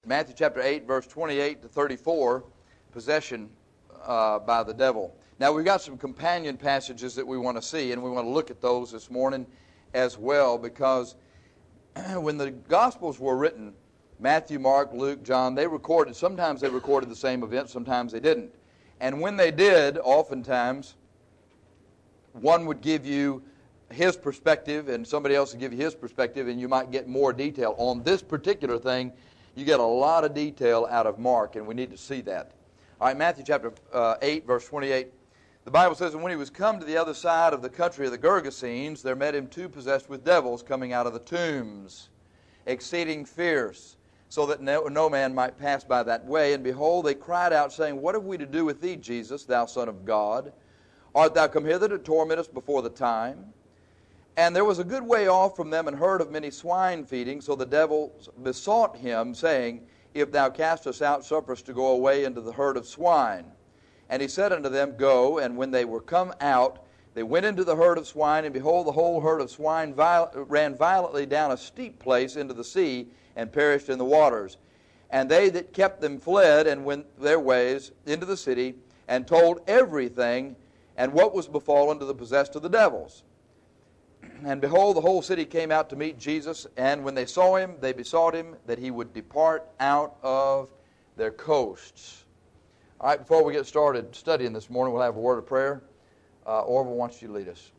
Matthew chapter 8, verse 28 to 34, possession by the devil. Now, we've got some companion passages that we want to see, and we want to look at those this morning as well, because when the Gospels were written, Matthew, Mark, Luke, John, sometimes they recorded the same event, sometimes they didn't. And when they did, oftentimes, one would give you his perspective and somebody else would give you his perspective, and you might get more detail. On this particular thing, you get a lot of detail out of Mark, and we need to see that. All right, Matthew chapter 8, verse 28. The Bible says, "And when he was come to the other side of the country of the Gergesenes, there met him two possessed with devils coming out of the tombs, exceeding fierce, so that no man might pass by that way. And behold, they cried out, saying, What have we to do with thee, Jesus, thou Son of God? Art thou come hither to torment us before the time? And there was a good way off from them, and herd of many swine feeding. So the devils besought him, saying, If thou cast us out, suffer us to go away into the herd of swine. And he said unto them, Go. And when they were come out, they went into the herd of swine, and behold, the whole herd of swine ran violently down a steep place into the sea, and perished in the waters. And they that kept them fled, and went their ways into the city, and told everything, and what was befallen to the possessed of the devils. And behold, the whole city came out to meet Jesus, and when they saw him, they besought him that he would depart out of their coasts." All right, before we get started studying this morning, we'll have a word of prayer. Orville, why don't you lead us?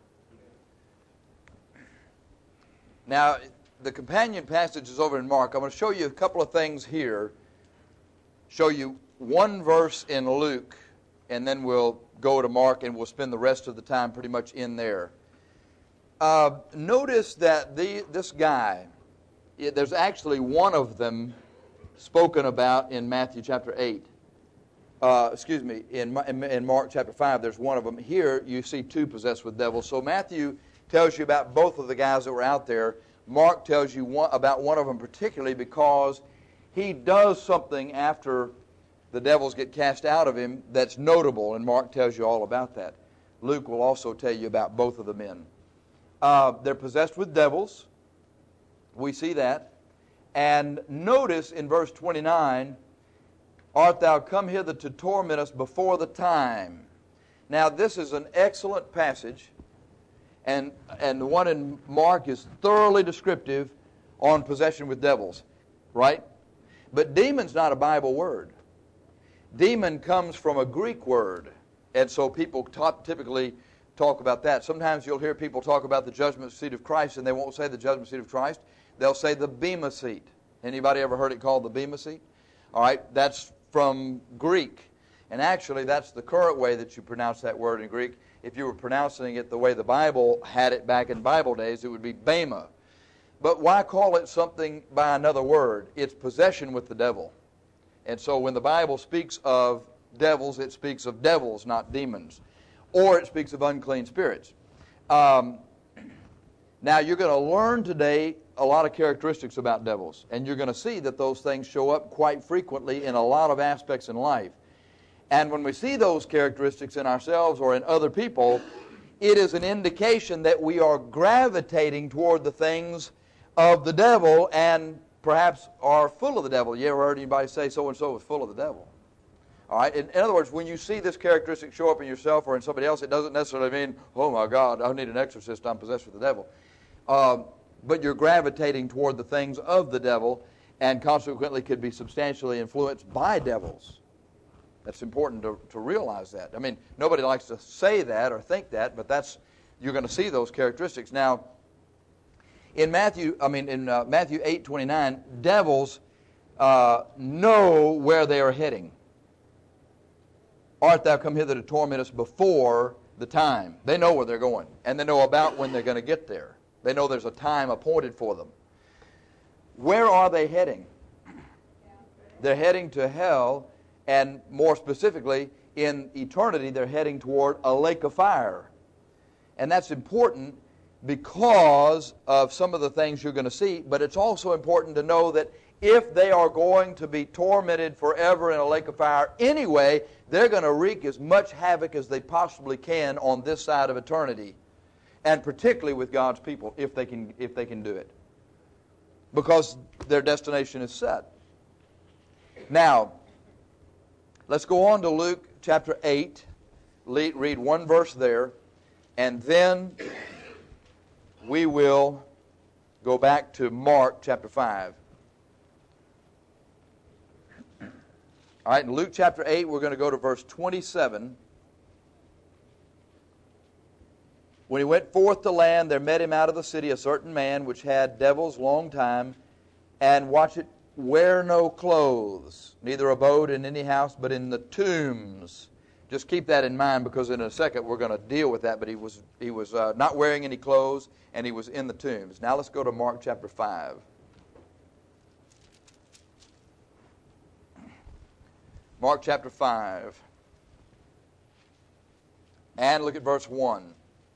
Now, the companion passage is over in Mark. I'm going to show you a couple of things here. Show you one verse in Luke, and then we'll go to Mark, and we'll spend the rest of the time pretty much in there. Notice that this guy, there's actually one of them spoken about in Matthew chapter 8. In Mark chapter 5, there's one of them. Here, you see two possessed with devils. So Matthew tells you about both of the guys that were out there. Mark tells you about one of them particularly because he does something after the devils get cast out of him that's notable, and Mark tells you all about that. Luke will also tell you about both of the men. They're possessed with devils. We see that. And notice in verse 29, "Art thou come hither to torment us before the time?" Now, this is an excellent passage, and the one in Mark is thoroughly descriptive on possession with devils, right? But demon's not a Bible word. Demon comes from a Greek word, and so people typically talk about that. Sometimes you'll hear people talk about the judgment seat of Christ, and they won't say the judgment seat of Christ. They'll say the bema seat. Anybody ever heard it called the bema seat? All right, that's from Greek. And actually, that's the current way that you pronounce that word in Greek. If you were pronouncing it the way the Bible had it back in Bible days, it would be bema. But why call it something by another word? It's possession with the devil. And so when the Bible speaks of devils, it speaks of devils, not demons. Or it speaks of unclean spirits. Now, you're going to learn today a lot of characteristics about devils. And you're going to see that those things show up quite frequently in a lot of aspects in life. And when we see those characteristics in ourselves or in other people, it is an indication that we are gravitating toward the things of the devil and perhaps are full of the devil. You ever heard anybody say so-and-so is full of the devil? All right. In other words, when you see this characteristic show up in yourself or in somebody else, it doesn't necessarily mean, oh my God, I need an exorcist, I'm possessed with the devil. But you're gravitating toward the things of the devil and consequently could be substantially influenced by devils. That's important to realize that. I mean, nobody likes to say that or think that, but you're going to see those characteristics. Now, in Matthew 8:29, devils know where they are heading. "Art thou come hither to torment us before the time?" They know where they're going, and they know about when they're going to get there. They know there's a time appointed for them. Where are they heading? They're heading to hell, and more specifically, in eternity, they're heading toward a lake of fire. And that's important because of some of the things you're going to see, but it's also important to know that if they are going to be tormented forever in a lake of fire anyway, they're going to wreak as much havoc as they possibly can on this side of eternity, and particularly with God's people, if they can do it, because their destination is set. Now, let's go on to Luke chapter 8. Read one verse there, and then we will go back to Mark chapter 5. All right, in Luke chapter 8, we're going to go to verse 27. When he went forth to land, there met him out of the city a certain man which had devils long time, and watch it, wear no clothes, neither abode in any house, but in the tombs. Just keep that in mind, because in a second we're going to deal with that. But he was not wearing any clothes, and he was in the tombs. Now let's go to Mark chapter 5. Mark chapter 5. And look at verse 1.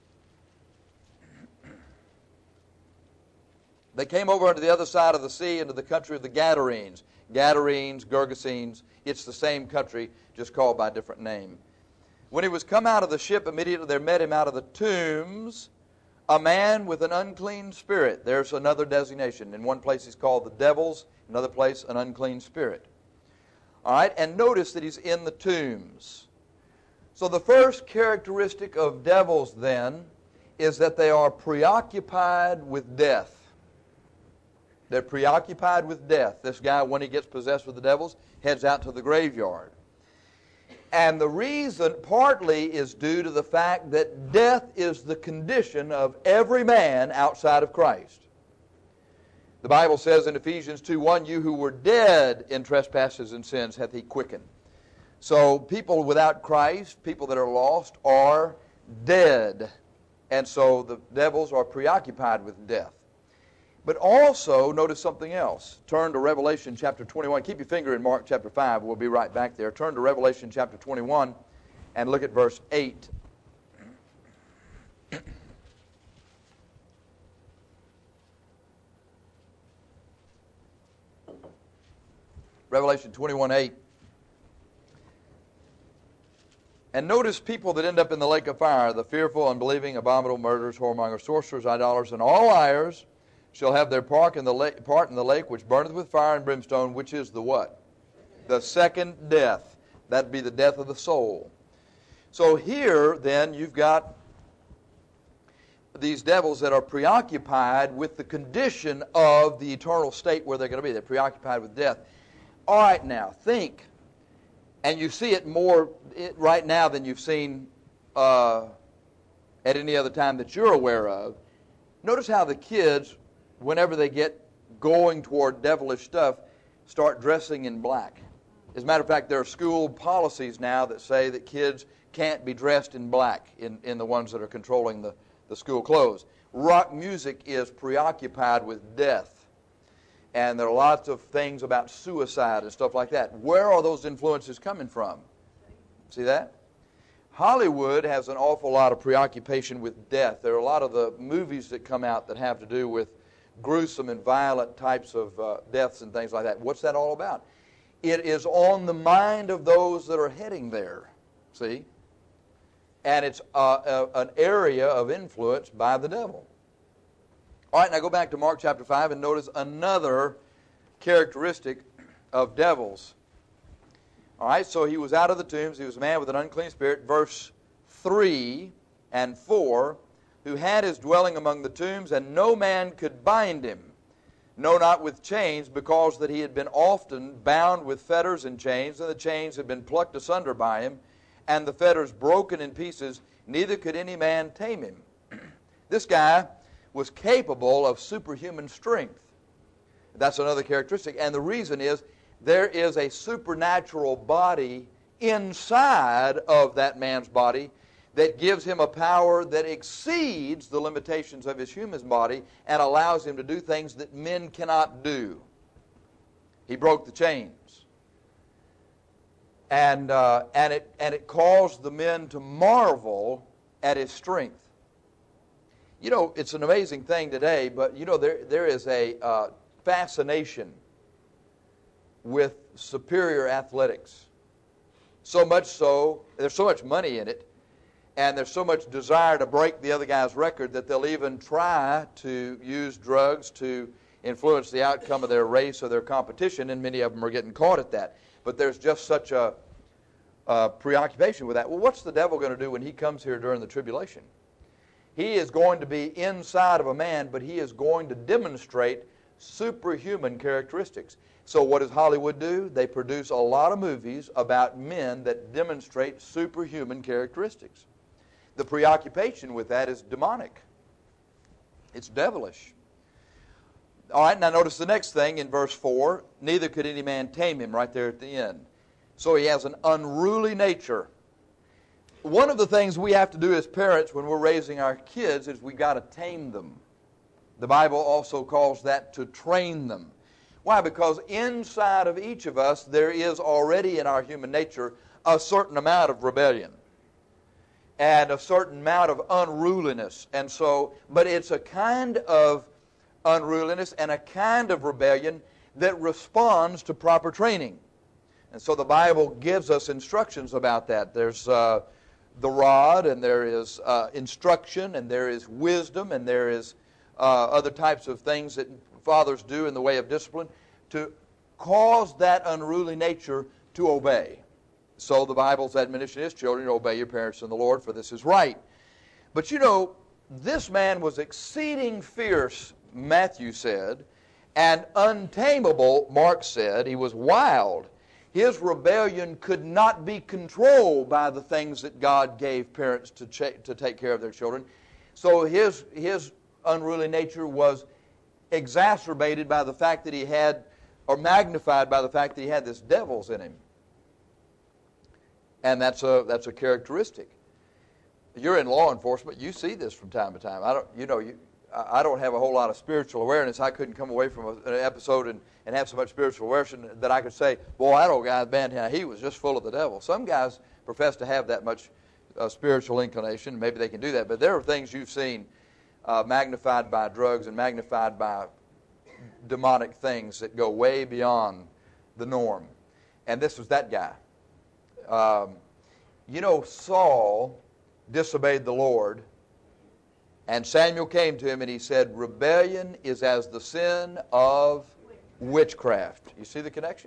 They came over unto the other side of the sea, into the country of the Gadarenes. Gadarenes, Gergesenes, it's the same country, just called by a different name. When he was come out of the ship, immediately there met him out of the tombs a man with an unclean spirit. There's another designation. In one place he's called the devils, another place an unclean spirit. All right, and notice that he's in the tombs. So the first characteristic of devils then is that they are preoccupied with death. They're preoccupied with death. This guy, when he gets possessed with the devils, heads out to the graveyard. And the reason partly is due to the fact that death is the condition of every man outside of Christ. The Bible says in Ephesians 2:1, you who were dead in trespasses and sins hath he quickened. So people without Christ, people that are lost, are dead. And so the devils are preoccupied with death. But also, notice something else. Turn to Revelation chapter 21. Keep your finger in Mark chapter 5. We'll be right back there. Turn to Revelation chapter 21 and look at verse 8. Revelation 21:8. And notice people that end up in the lake of fire, the fearful, unbelieving, abominable, murderers, whoremongers, sorcerers, idolaters, and all liars, shall have their part in the lake which burneth with fire and brimstone, which is the what? The second death. That'd be the death of the soul. So here, then, you've got these devils that are preoccupied with the condition of the eternal state where they're going to be. They're preoccupied with death. All right, now, think. And you see it more right now than you've seen at any other time that you're aware of. Notice how the kids, whenever they get going toward devilish stuff, start dressing in black. As a matter of fact, there are school policies now that say that kids can't be dressed in black in the ones that are controlling the school clothes. Rock music is preoccupied with death. And there are lots of things about suicide and stuff like that. Where are those influences coming from? See that? Hollywood has an awful lot of preoccupation with death. There are a lot of the movies that come out that have to do with gruesome and violent types of deaths and things like that. What's that all about? It is on the mind of those that are heading there, see? And it's an area of influence by the devil. All right, now go back to Mark chapter 5 and notice another characteristic of devils. All right, so he was out of the tombs. He was a man with an unclean spirit. Verse 3 and 4, who had his dwelling among the tombs, and no man could bind him, no, not with chains, because that he had been often bound with fetters and chains, and the chains had been plucked asunder by him, and the fetters broken in pieces, neither could any man tame him. This guy was capable of superhuman strength. That's another characteristic, and the reason is there is a supernatural body inside of that man's body that gives him a power that exceeds the limitations of his human body and allows him to do things that men cannot do. He broke the chains. And it caused the men to marvel at his strength. You know, it's an amazing thing today, but you know, there is a fascination with superior athletics. So much so, there's so much money in it, and there's so much desire to break the other guy's record that they'll even try to use drugs to influence the outcome of their race or their competition, and many of them are getting caught at that. But there's just such a preoccupation with that. Well, what's the devil going to do when he comes here during the tribulation? He is going to be inside of a man, but he is going to demonstrate superhuman characteristics. So what does Hollywood do? They produce a lot of movies about men that demonstrate superhuman characteristics. The preoccupation with that is demonic. It's devilish. All right, now notice the next thing in verse 4. Neither could any man tame him, right there at the end. So he has an unruly nature. One of the things we have to do as parents when we're raising our kids is we've got to tame them. The Bible also calls that to train them. Why? Because inside of each of us there is already in our human nature a certain amount of rebellion and a certain amount of unruliness. And so, but it's a kind of unruliness and a kind of rebellion that responds to proper training. And so the Bible gives us instructions about that. There's the rod, and there is instruction, and there is wisdom, and there is other types of things that fathers do in the way of discipline to cause that unruly nature to obey. So the Bible's admonition is, children, obey your parents in the Lord, for this is right. But you know, this man was exceeding fierce, Matthew said, and untamable, Mark said. He was wild. His rebellion could not be controlled by the things that God gave parents to take care of their children. So his unruly nature was exacerbated by the fact that he had, or magnified by the fact that he had this devils in him. And that's a characteristic. You're in law enforcement. You see this from time to time. I don't have a whole lot of spiritual awareness. I couldn't come away from an episode and have so much spiritual awareness that I could say, boy, that old guy, man, he was just full of the devil. Some guys profess to have that much spiritual inclination. Maybe they can do that. But there are things you've seen magnified by drugs and magnified by demonic things that go way beyond the norm. And this was that guy. Saul disobeyed the Lord, and Samuel came to him and he said, rebellion is as the sin of witchcraft. You see the connection?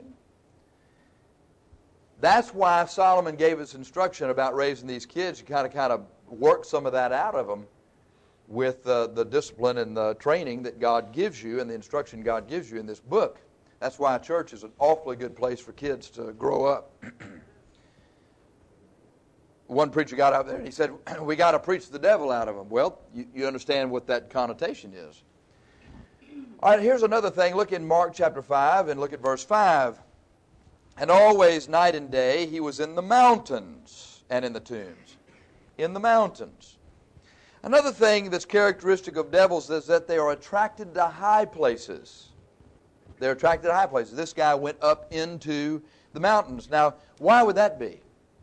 That's why Solomon gave us instruction about raising these kids. You kind of work some of that out of them with the discipline and the training that God gives you and the instruction God gives you in this book. That's why a church is an awfully good place for kids to grow up. One preacher got up there and he said, we got to preach the devil out of them. Well, you understand what that connotation is. All right, here's another thing. Look in Mark chapter 5 and look at verse 5. And always night and day he was in the mountains and in the tombs. In the mountains. Another thing that's characteristic of devils is that they are attracted to high places. They're attracted to high places. This guy went up into the mountains. Now, why would that be?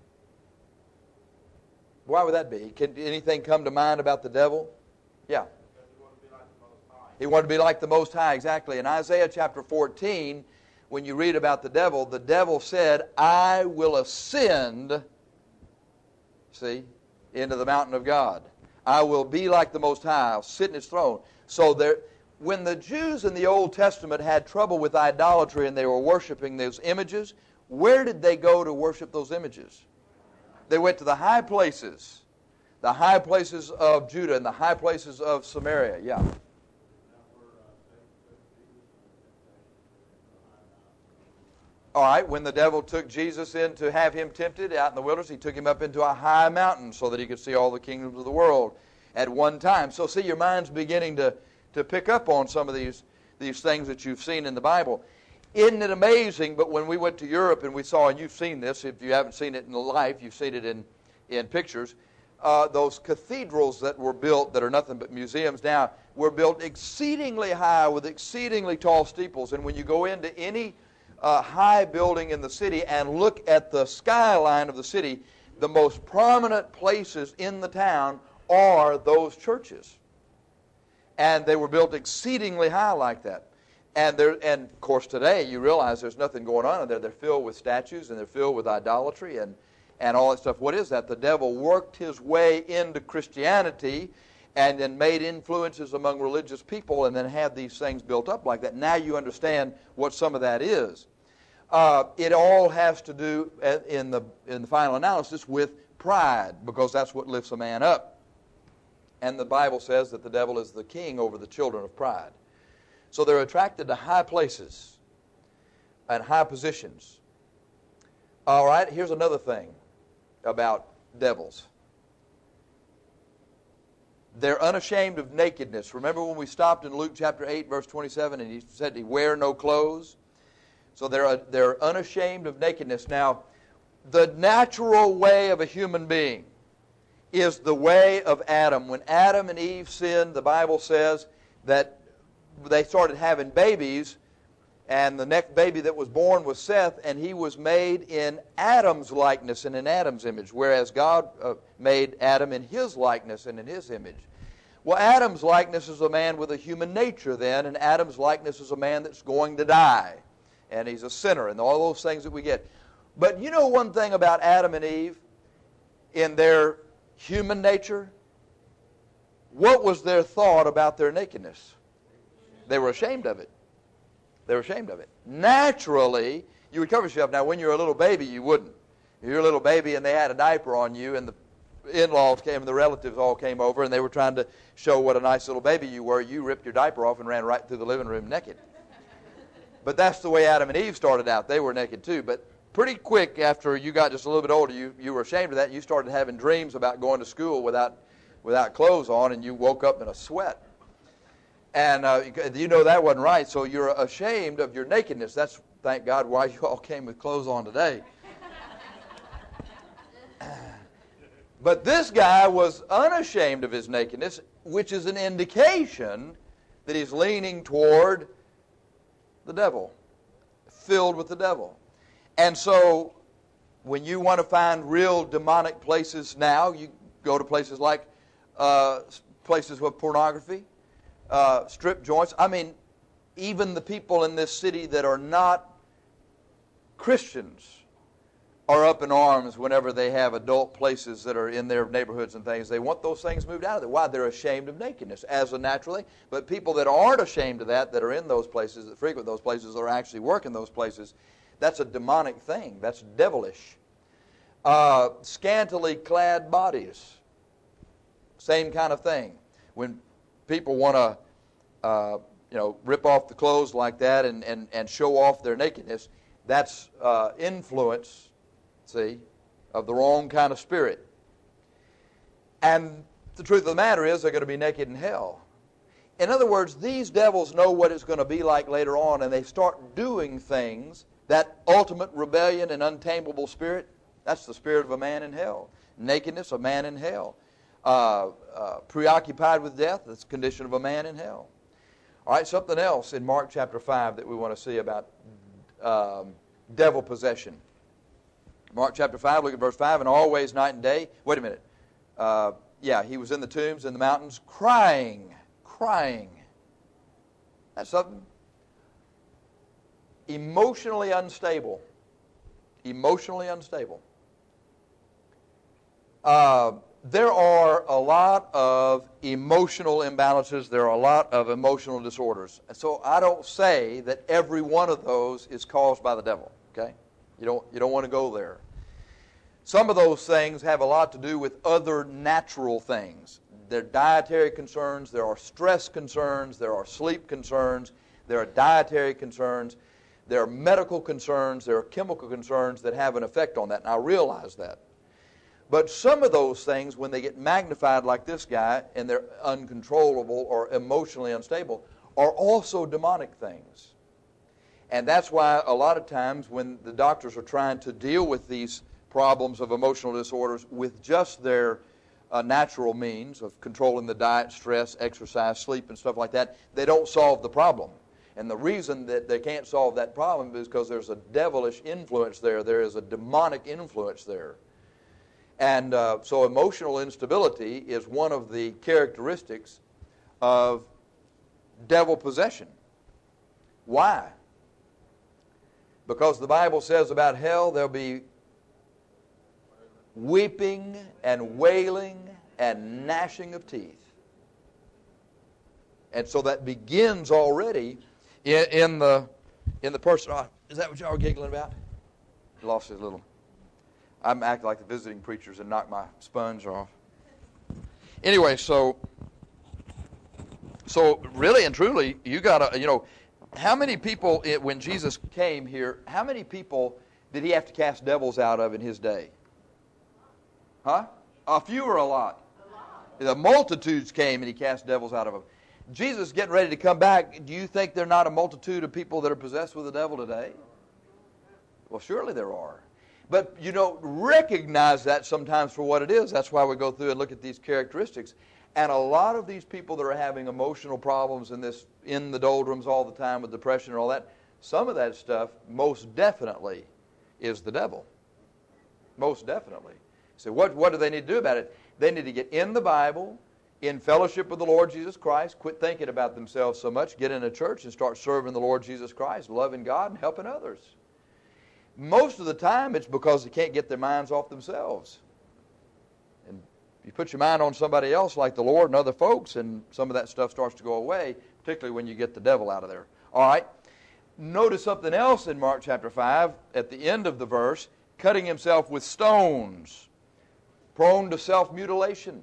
Why would that be? Can anything come to mind about the devil? Yeah. He wanted to be like the Most High, exactly. In Isaiah chapter 14, when you read about the devil said, I will ascend, see, into the mountain of God. I will be like the Most High. I'll sit in His throne. So when the Jews in the Old Testament had trouble with idolatry and they were worshiping those images, where did they go to worship those images? They went to the high places of Judah and the high places of Samaria. Yeah. All right, when the devil took Jesus in to have him tempted out in the wilderness, he took him up into a high mountain so that he could see all the kingdoms of the world at one time. So see, your mind's beginning to pick up on some of these things that you've seen in the Bible. Isn't it amazing? But when we went to Europe and we saw, and you've seen this, if you haven't seen it in life, you've seen it in pictures, those cathedrals that were built that are nothing but museums now were built exceedingly high with exceedingly tall steeples. And when you go into any high building in the city and look at the skyline of the city, the most prominent places in the town are those churches. And they were built exceedingly high like that. And of course today you realize there's nothing going on in there. They're filled with statues and they're filled with idolatry and all that stuff. What is that? The devil worked his way into Christianity and then made influences among religious people and then had these things built up like that. Now you understand what some of that is. It all has to do, in the final analysis, with pride, because that's what lifts a man up. And the Bible says that the devil is the king over the children of pride. So they're attracted to high places and high positions. All right, here's another thing about devils. They're unashamed of nakedness. Remember when we stopped in Luke chapter 8, verse 27, and he said he wear no clothes? So they're unashamed of nakedness. Now, the natural way of a human being is the way of Adam. When Adam and Eve sinned, the Bible says that they started having babies, and the next baby that was born was Seth, and he was made in Adam's likeness and in Adam's image, whereas God made Adam in his likeness and in his image. Well, Adam's likeness is a man with a human nature then, and Adam's likeness is a man that's going to die, and he's a sinner, and all those things that we get. But you know one thing about Adam and Eve in their human nature? What was their thought about their nakedness? They were ashamed of it. They were ashamed of it. Naturally, you would cover yourself. Now, when you're a little baby, you wouldn't. If you're a little baby and they had a diaper on you, and the in-laws came and the relatives all came over, and they were trying to show what a nice little baby you were, you ripped your diaper off and ran right through the living room naked. But that's the way Adam and Eve started out. They were naked too. But pretty quick after you got just a little bit older, you were ashamed of that, and you started having dreams about going to school without clothes on, and you woke up in a sweat. And you know that wasn't right, so you're ashamed of your nakedness. That's, thank God, why you all came with clothes on today. But this guy was unashamed of his nakedness, which is an indication that he's leaning toward the devil, filled with the devil. And so when you want to find real demonic places now, you go to places like places with pornography, strip joints. I mean, even the people in this city that are not Christians are up in arms whenever they have adult places that are in their neighborhoods and things. They want those things moved out of there. Why? They're ashamed of nakedness, as a natural thing. But people that aren't ashamed of that are in those places, that frequent those places, or actually work in those places, that's a demonic thing. That's devilish. Scantily clad bodies, same kind of thing. When people want to rip off the clothes like that and show off their nakedness, that's influence, see, of the wrong kind of spirit. And the truth of the matter is they're going to be naked in hell. In other words, these devils know what it's going to be like later on, and they start doing things. That ultimate rebellion and untamable spirit, that's the spirit of a man in hell. Nakedness, a man in hell. Preoccupied with death, that's the condition of a man in hell. All right, something else in Mark chapter 5 that we want to see about devil possession. Mark chapter 5, look at verse 5. And always night and day. Wait a minute. He was in the tombs, in the mountains, crying. That's something. Emotionally unstable. There are a lot of emotional imbalances. There are a lot of emotional disorders. And so I don't say that every one of those is caused by the devil. Okay? You don't want to go there. Some of those things have a lot to do with other natural things. There are dietary concerns, there are stress concerns, there are sleep concerns, there are dietary concerns, there are medical concerns, there are chemical concerns that have an effect on that, and I realize that. But some of those things, when they get magnified like this guy, and they're uncontrollable or emotionally unstable, are also demonic things. And that's why a lot of times when the doctors are trying to deal with these problems of emotional disorders with just their natural means of controlling the diet, stress, exercise, sleep, and stuff like that, they don't solve the problem. And the reason that they can't solve that problem is because there's a devilish influence there. There is a demonic influence there. And so emotional instability is one of the characteristics of devil possession. Why? Because the Bible says about hell there'll be weeping and wailing and gnashing of teeth. And so that begins already in the person. Oh, is that what y'all are giggling about? He lost his little... I'm acting like the visiting preachers and knock my sponge off. Anyway, so really and truly, you got to, how many people, when Jesus came here, how many people did he have to cast devils out of in his day? Huh? A few or a lot? The multitudes came and he cast devils out of them. Jesus getting ready to come back, do you think there are not a multitude of people that are possessed with the devil today? Well, surely there are. But you don't recognize that sometimes for what it is. That's why we go through and look at these characteristics. And a lot of these people that are having emotional problems in the doldrums all the time with depression and all that, some of that stuff most definitely is the devil. Most definitely. So what do they need to do about it? They need to get in the Bible, in fellowship with the Lord Jesus Christ, quit thinking about themselves so much, get in a church and start serving the Lord Jesus Christ, loving God and helping others. Most of the time it's because they can't get their minds off themselves. And you put your mind on somebody else like the Lord and other folks, and some of that stuff starts to go away, particularly when you get the devil out of there. All right. Notice something else in Mark chapter 5 at the end of the verse, cutting himself with stones, prone to self-mutilation.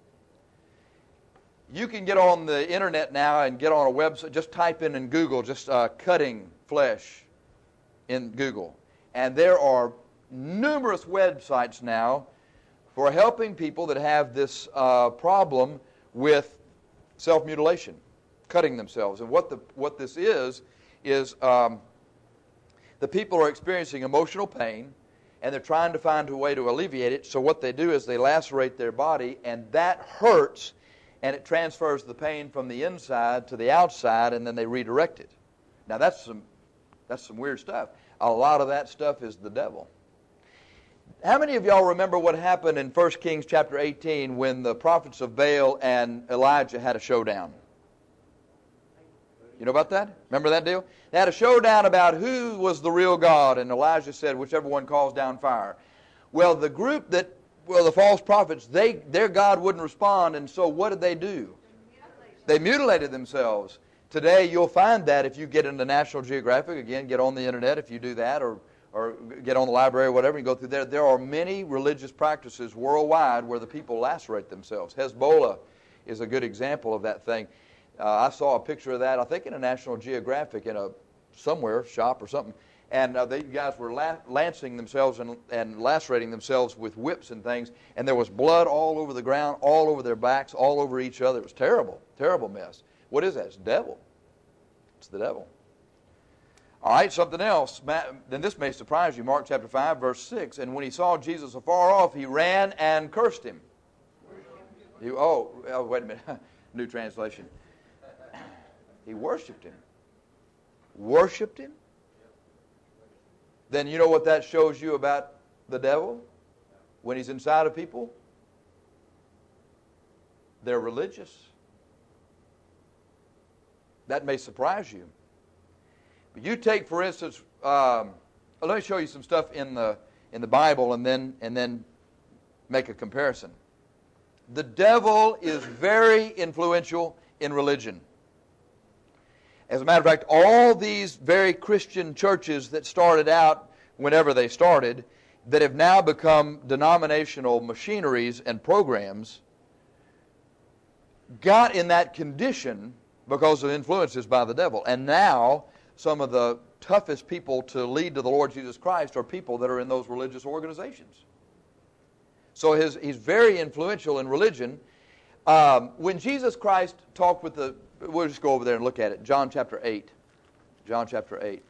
You can get on the internet now and get on a website, just type in Google, just cutting flesh in Google. And there are numerous websites now for helping people that have this problem with self-mutilation, cutting themselves. And what this is the people are experiencing emotional pain, and they're trying to find a way to alleviate it. So what they do is they lacerate their body, and that hurts, and it transfers the pain from the inside to the outside, and then they redirect it. Now that's some weird stuff. A lot of that stuff is the devil. How many of y'all remember what happened in 1 Kings chapter 18 when the prophets of Baal and Elijah had a showdown? You know about that? Remember that deal? They had a showdown about who was the real God, and Elijah said, whichever one calls down fire. Well, the group the false prophets, their God wouldn't respond, and so what did they do? They mutilated themselves. Today, you'll find that if you get into National Geographic, again, get on the internet if you do that, or get on the library or whatever, and go through there. There are many religious practices worldwide where the people lacerate themselves. Hezbollah is a good example of that thing. I saw a picture of that, I think in a National Geographic in a somewhere, shop or something, and the guys were lancing themselves and lacerating themselves with whips and things, and there was blood all over the ground, all over their backs, all over each other. It was terrible, terrible mess. What is that? It's the devil. It's the devil. All right, something else. Then this may surprise you. Mark chapter 5, verse 6. And when he saw Jesus afar off, he ran and cursed him. Wait a minute. New translation. He worshipped him. Worshipped him? Then you know what that shows you about the devil? When he's inside of people? They're religious. That may surprise you. But you take, for instance, let me show you some stuff in the Bible and then make a comparison. The devil is very influential in religion. As a matter of fact, all these very Christian churches that started out whenever they started, that have now become denominational machineries and programs, got in that condition because of influences by the devil. And now, some of the toughest people to lead to the Lord Jesus Christ are people that are in those religious organizations. So he's very influential in religion. When Jesus Christ talked with we'll just go over there and look at it. John chapter 8. John chapter 8.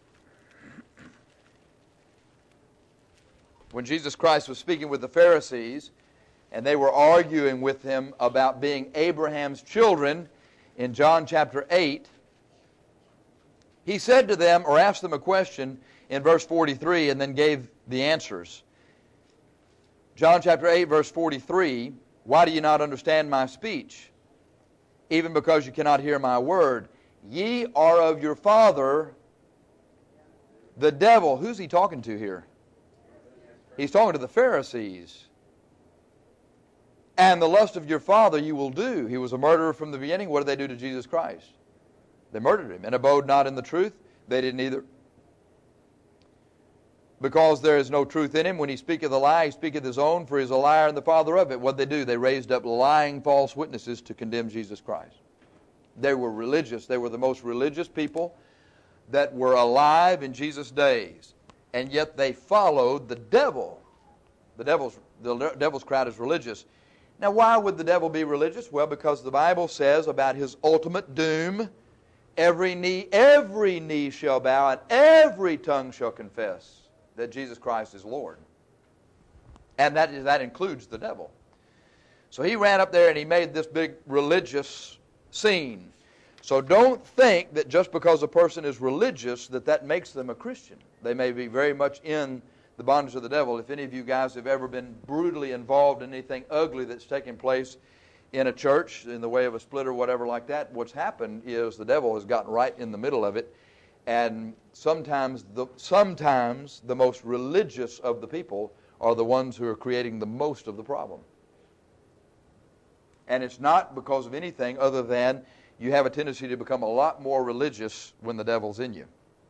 When Jesus Christ was speaking with the Pharisees, and they were arguing with him about being Abraham's children, in John chapter 8, he said to them, or asked them a question in verse 43, and then gave the answers. John chapter 8, verse 43, why do you not understand my speech? Even because you cannot hear my word. Ye are of your father, the devil. Who's he talking to here? He's talking to the Pharisees. And the lust of your father you will do. He was a murderer from the beginning. What did they do to Jesus Christ? They murdered him and abode not in the truth. They didn't either. Because there is no truth in him. When he speaketh a lie, he speaketh his own, for he is a liar and the father of it. What did they do? They raised up lying false witnesses to condemn Jesus Christ. They were religious. They were the most religious people that were alive in Jesus' days. And yet they followed the devil. The devil's crowd is religious. Now, why would the devil be religious? Well, because the Bible says about his ultimate doom, every knee shall bow and every tongue shall confess that Jesus Christ is Lord. And that includes the devil. So he ran up there and he made this big religious scene. So don't think that just because a person is religious that makes them a Christian. They may be very much in the bondage of the devil. If any of you guys have ever been brutally involved in anything ugly that's taken place in a church in the way of a split or whatever like that, what's happened is the devil has gotten right in the middle of it. And sometimes the most religious of the people are the ones who are creating the most of the problem. And it's not because of anything other than you have a tendency to become a lot more religious when the devil's in you.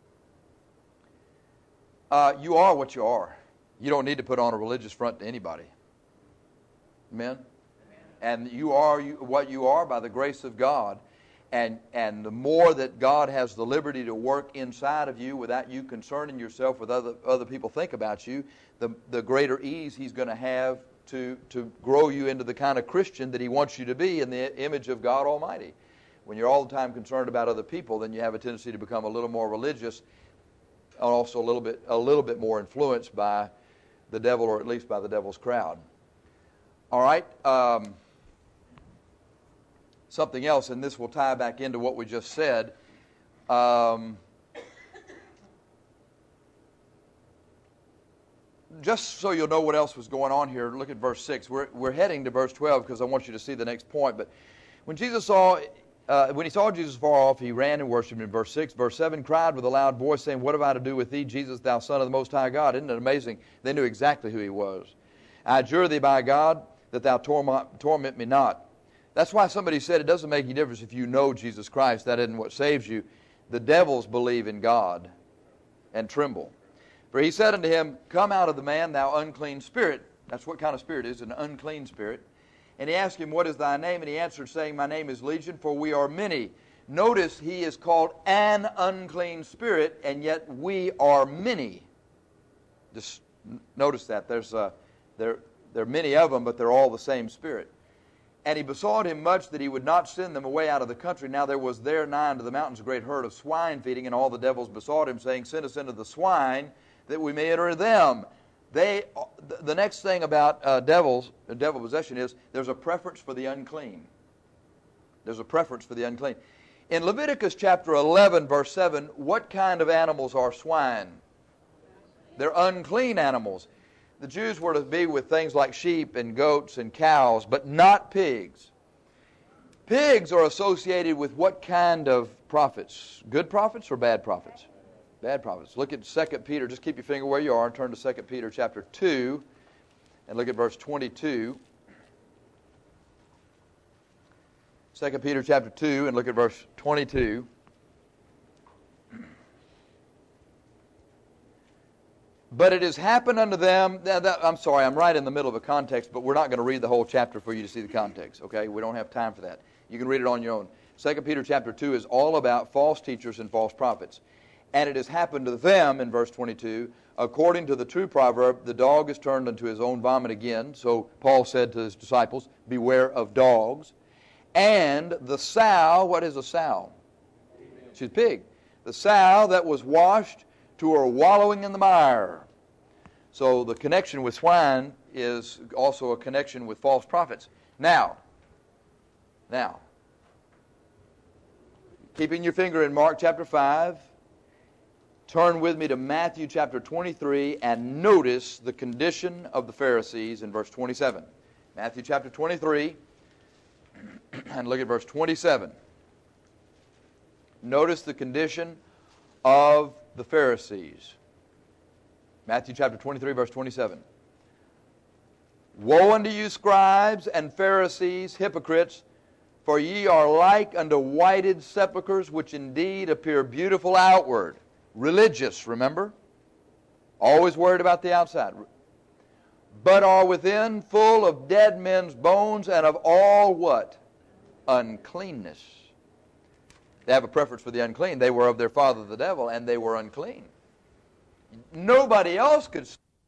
You are what you are. You don't need to put on a religious front to anybody. Amen? And you are what you are by the grace of God. And the more that God has the liberty to work inside of you without you concerning yourself with other people think about you, the greater ease He's going to have to grow you into the kind of Christian that He wants you to be in the image of God Almighty. When you're all the time concerned about other people, then you have a tendency to become a little more religious, and also a little bit more influenced by the devil, or at least by the devil's crowd. All right. Something else, and this will tie back into what we just said. Just so you'll know what else was going on here, look at verse 6. We're heading to verse 12 because I want you to see the next point. But when he saw Jesus far off, he ran and worshipped him in verse 6. Verse 7, cried with a loud voice, saying, What have I to do with thee, Jesus, thou Son of the Most High God? Isn't it amazing? They knew exactly who he was. I adjure thee by God that thou torment me not. That's why somebody said it doesn't make any difference if you know Jesus Christ. That isn't what saves you. The devils believe in God and tremble. For he said unto him, Come out of the man, thou unclean spirit. That's what kind of spirit it is, an unclean spirit. And he asked him, What is thy name? And he answered, saying, My name is Legion, for we are many. Notice he is called an unclean spirit, and yet we are many. Just notice that. There are many of them, but they're all the same spirit. And he besought him much that he would not send them away out of the country. Now there was there nigh unto the mountains a great herd of swine feeding, and all the devils besought him, saying, Send us into the swine, that we may enter them. The next thing about devil possession is there's a preference for the unclean. There's a preference for the unclean. In Leviticus chapter 11, verse 7, what kind of animals are swine? They're unclean animals. The Jews were to be with things like sheep and goats and cows, but not pigs. Pigs are associated with what kind of prophets? Good prophets or bad prophets? Bad prophets. Look at 2 Peter. Just keep your finger where you are and turn to 2 Peter chapter 2 and look at verse 22. 2 Peter chapter 2 and look at verse 22. But it has happened unto them, I'm sorry, I'm right in the middle of a context, but we're not going to read the whole chapter for you to see the context, okay? We don't have time for that. You can read it on your own. 2 Peter chapter 2 is all about false teachers and false prophets. And it has happened to them, in verse 22, according to the true proverb, the dog is turned unto his own vomit again. So Paul said to his disciples, beware of dogs. And the sow, what is a sow? She's a pig. The sow that was washed to her wallowing in the mire. So the connection with swine is also a connection with false prophets. Now, keeping your finger in Mark chapter 5, turn with me to Matthew chapter 23 and notice the condition of the Pharisees in verse 27. Matthew chapter 23 and look at verse 27. Notice the condition of the Pharisees. Matthew chapter 23, verse 27. Woe unto you, scribes and Pharisees, hypocrites, for ye are like unto whited sepulchres, which indeed appear beautiful outward. Religious, remember? Always worried about the outside. But are within full of dead men's bones and of all what? Uncleanness. They have a preference for the unclean. They were of their father the devil, and they were unclean. Nobody else could.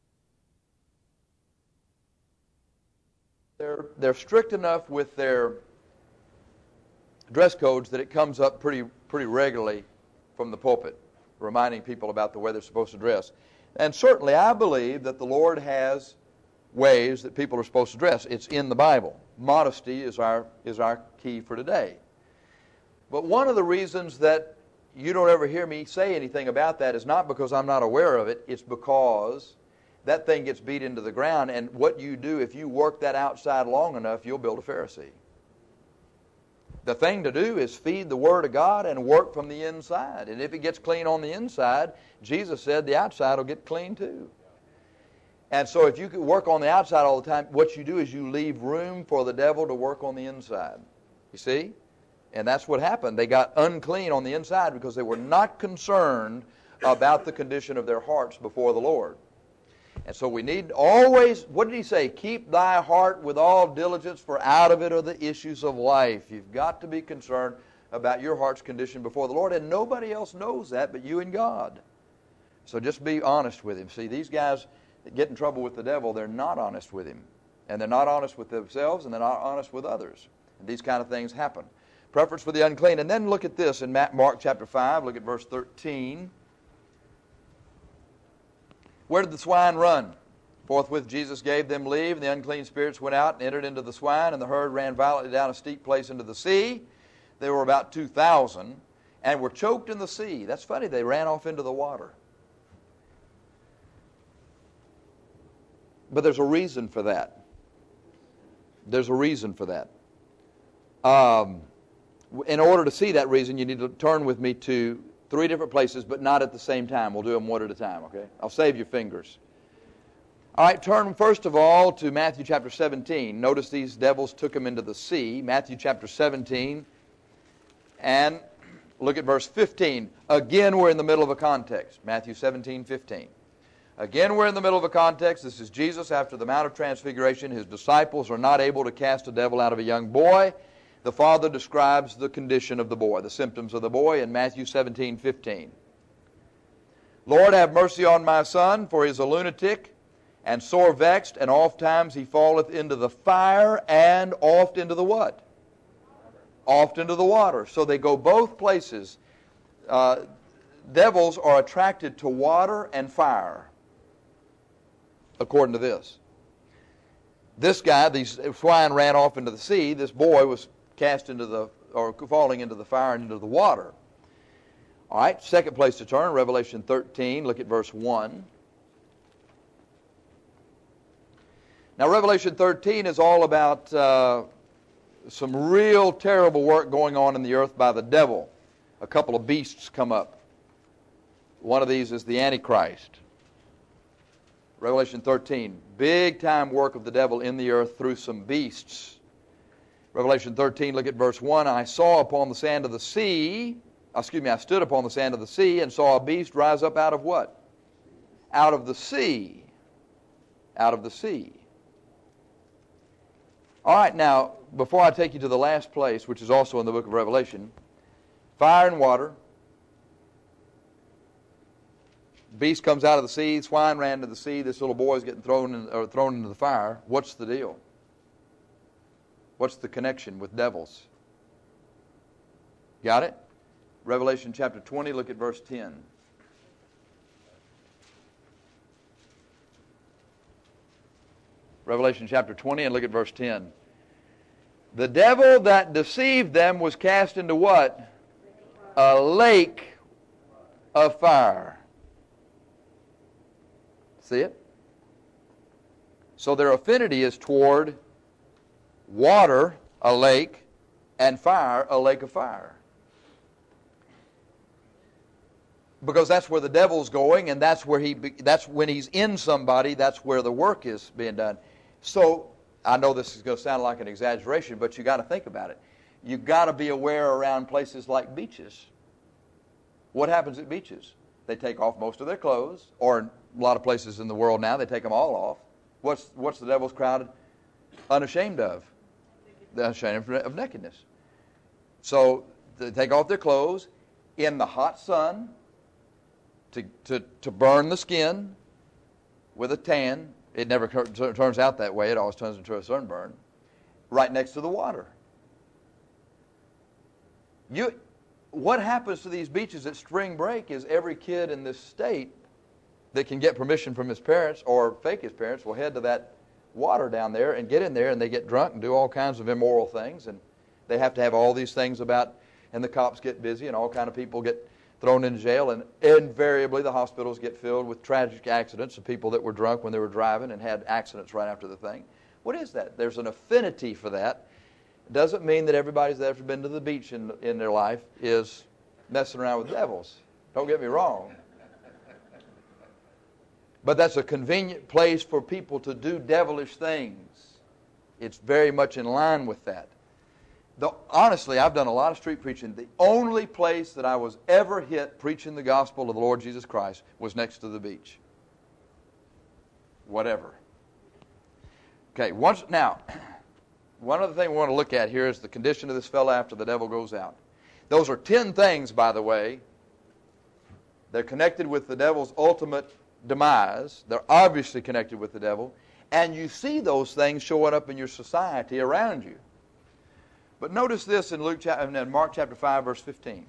They're strict enough with their dress codes that it comes up pretty regularly from the pulpit, reminding people about the way they're supposed to dress. And certainly I believe that the Lord has ways that people are supposed to dress. It's in the Bible. Modesty is our key for today. But one of the reasons that you don't ever hear me say anything about that is not because I'm not aware of it. It's because that thing gets beat into the ground, and what you do, if you work that outside long enough, you'll build a Pharisee. The thing to do is feed the Word of God and work from the inside. And if it gets clean on the inside, Jesus said the outside will get clean too. And so if you could work on the outside all the time, what you do is you leave room for the devil to work on the inside. You see? And that's what happened. They got unclean on the inside because they were not concerned about the condition of their hearts before the Lord. And so we need always, what did he say? Keep thy heart with all diligence, for out of it are the issues of life. You've got to be concerned about your heart's condition before the Lord, and nobody else knows that but you and God. So just be honest with him. See, these guys that get in trouble with the devil, they're not honest with him. And they're not honest with themselves, and they're not honest with others. And these kind of things happen. Preference for the unclean. And then look at this in Mark chapter 5. Look at verse 13. Where did the swine run? Forthwith Jesus gave them leave, and the unclean spirits went out and entered into the swine, and the herd ran violently down a steep place into the sea. There were about 2,000, and were choked in the sea. That's funny, they ran off into the water. But there's a reason for that. There's a reason for that. In order to see that reason, you need to turn with me to 3 different places, but not at the same time. We'll do them one at a time, okay? I'll save your fingers. All right, turn first of all to Matthew chapter 17. Notice these devils took him into the sea. Matthew chapter 17. And look at verse 15. Again, we're in the middle of a context. Matthew 17:15. Again, we're in the middle of a context. This is Jesus after the Mount of Transfiguration. His disciples are not able to cast a devil out of a young boy. The Father describes the condition of the boy, the symptoms of the boy in Matthew 17:15. Lord, have mercy on my son, for he is a lunatic and sore vexed, and oft times he falleth into the fire, and oft into the what? Oft into the water. So they go both places. Devils are attracted to water and fire, according to this. This guy, these swine ran off into the sea. This boy was cast into the, or falling into the fire and into the water. All right, second place to turn, Revelation 13. Look at verse 1. Now, Revelation 13 is all about some real terrible work going on in the earth by the devil. A couple of beasts come up. One of these is the Antichrist. Revelation 13, big time work of the devil in the earth through some beasts. Revelation 13, look at verse 1. I stood upon the sand of the sea, and saw a beast rise up out of what? Out of the sea. Out of the sea. All right, now, before I take you to the last place, which is also in the book of Revelation, fire and water. Beast comes out of the sea, swine ran to the sea, this little boy is getting thrown into the fire. What's the deal? What's the connection with devils? Got it? Revelation chapter 20, look at verse 10. Revelation chapter 20 and look at verse 10. The devil that deceived them was cast into what? A lake of fire. See it? So their affinity is toward water, a lake, and fire, a lake of fire. Because that's where the devil's going, and that's when he's in somebody, that's where the work is being done. So, I know this is going to sound like an exaggeration, but you got to think about it. You got to be aware around places like beaches. What happens at beaches? They take off most of their clothes, or in a lot of places in the world now, they take them all off. What's the devil's crowd unashamed of? They're ashamed of nakedness. So they take off their clothes in the hot sun to burn the skin with a tan. It never turns out that way. It always turns into a sunburn. Right next to the water. What happens to these beaches at spring break is every kid in this state that can get permission from his parents or fake his parents will head to that water down there and get in there, and they get drunk and do all kinds of immoral things, and they have to have all these things about, and the cops get busy, and all kind of people get thrown into jail, and invariably the hospitals get filled with tragic accidents of people that were drunk when they were driving and had accidents right after the thing. What is that? There's an affinity for that. It doesn't mean that everybody that's ever been to the beach in their life is messing around with devils. Don't get me wrong. But that's a convenient place for people to do devilish things. It's very much in line with that. Honestly, I've done a lot of street preaching. The only place that I was ever hit preaching the gospel of the Lord Jesus Christ was next to the beach. Whatever. Okay, now, one other thing we want to look at here is the condition of this fellow after the devil goes out. Those are 10 things, by the way. They're connected with the devil's ultimate demise. They're obviously connected with the devil. And you see those things showing up in your society around you. But notice this in Mark chapter 5, verse 15.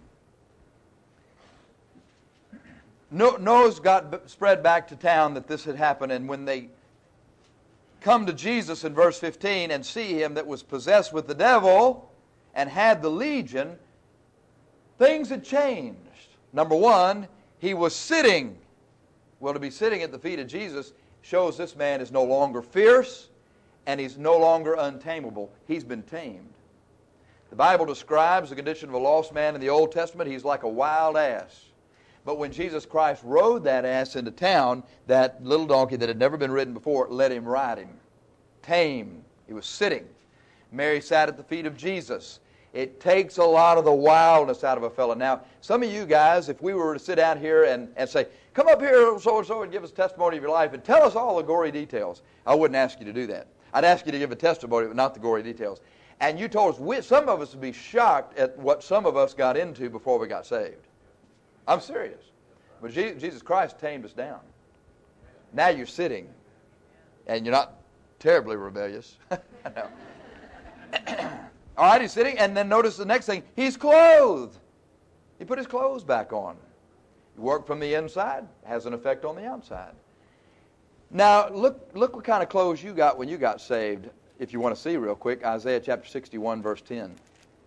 News got spread back to town that this had happened, and when they come to Jesus in verse 15 and see him that was possessed with the devil and had the legion, things had changed. Number one, he was sitting. Well, to be sitting at the feet of Jesus shows this man is no longer fierce and he's no longer untamable. He's been tamed. The Bible describes the condition of a lost man in the Old Testament. He's like a wild ass. But when Jesus Christ rode that ass into town, that little donkey that had never been ridden before let him ride him. Tame. He was sitting. Mary sat at the feet of Jesus. It takes a lot of the wildness out of a fellow. Now, some of you guys, if we were to sit out here and say, come up here so-and-so and give us testimony of your life and tell us all the gory details, I wouldn't ask you to do that. I'd ask you to give a testimony, but not the gory details. And you told us, some of us would be shocked at what some of us got into before we got saved. I'm serious. But Jesus Christ tamed us down. Now you're sitting, and you're not terribly rebellious. No. All right, he's sitting, and then notice the next thing. He's clothed. He put his clothes back on. You work from the inside, has an effect on the outside. Now, look what kind of clothes you got when you got saved. If you want to see real quick, Isaiah chapter 61, verse 10.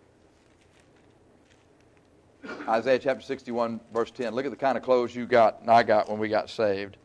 Isaiah chapter 61, verse 10. Look at the kind of clothes you got and I got when we got saved.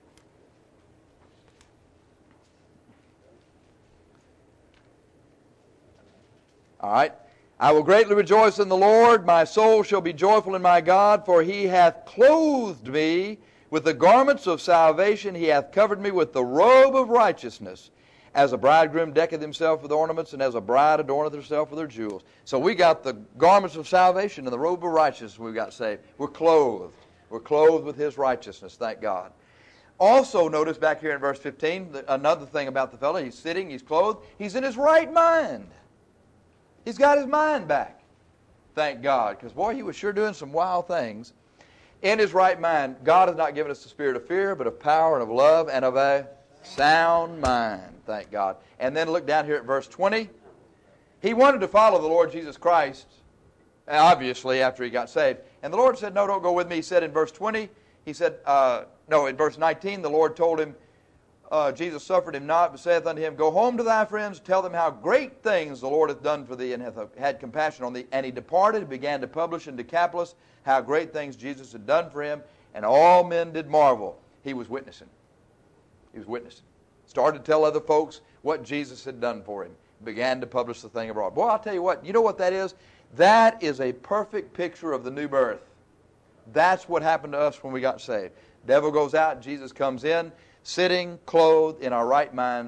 All right. I will greatly rejoice in the Lord. My soul shall be joyful in my God, for he hath clothed me with the garments of salvation. He hath covered me with the robe of righteousness. As a bridegroom decketh himself with ornaments, and as a bride adorneth herself with her jewels. So we got the garments of salvation and the robe of righteousness when we got saved. We're clothed. We're clothed with his righteousness, thank God. Also, notice back here in verse 15, another thing about the fellow. He's sitting, he's clothed, he's in his right mind. He's got his mind back. Thank God. Because, boy, he was sure doing some wild things. In his right mind, God has not given us the spirit of fear, but of power and of love and of a sound mind. Thank God. And then look down here at verse 20. He wanted to follow the Lord Jesus Christ, obviously, after he got saved. And the Lord said, no, don't go with me. He said in verse 20, he said, in verse 19, the Lord told him, Jesus suffered him not, but saith unto him, go home to thy friends, tell them how great things the Lord hath done for thee, and hath had compassion on thee. And he departed, and began to publish in Decapolis how great things Jesus had done for him, and all men did marvel. He was witnessing. He was witnessing. Started to tell other folks what Jesus had done for him. Began to publish the thing abroad. Boy, I'll tell you what. You know what that is? That is a perfect picture of the new birth. That's what happened to us when we got saved. Devil goes out, Jesus comes in, sitting, clothed, in our right minds,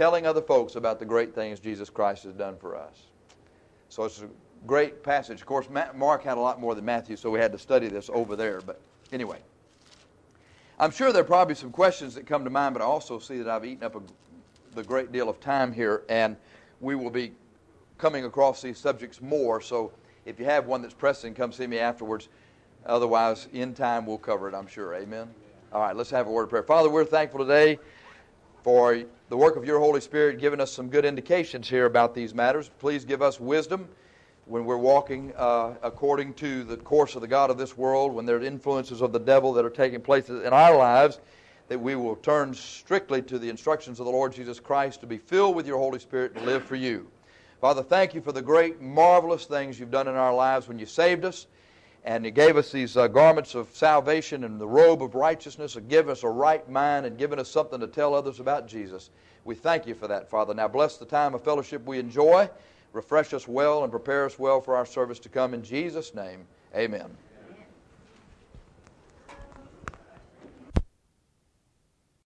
telling other folks about the great things Jesus Christ has done for us. So it's a great passage. Of course, Mark had a lot more than Matthew, so we had to study this over there. But anyway, I'm sure there are probably some questions that come to mind, but I also see that I've eaten up the great deal of time here, and we will be coming across these subjects more. So if you have one that's pressing, come see me afterwards. Otherwise, in time, we'll cover it, I'm sure. Amen? All right, let's have a word of prayer. Father, we're thankful today for the work of your Holy Spirit giving us some good indications here about these matters. Please give us wisdom when we're walking according to the course of the God of this world, when there are influences of the devil that are taking place in our lives, that we will turn strictly to the instructions of the Lord Jesus Christ to be filled with your Holy Spirit and live for you. Father, thank you for the great, marvelous things you've done in our lives when you saved us, and you gave us these garments of salvation and the robe of righteousness, and given us a right mind and given us something to tell others about Jesus. We thank you for that, Father. Now bless the time of fellowship we enjoy. Refresh us well and prepare us well for our service to come. In Jesus' name, amen.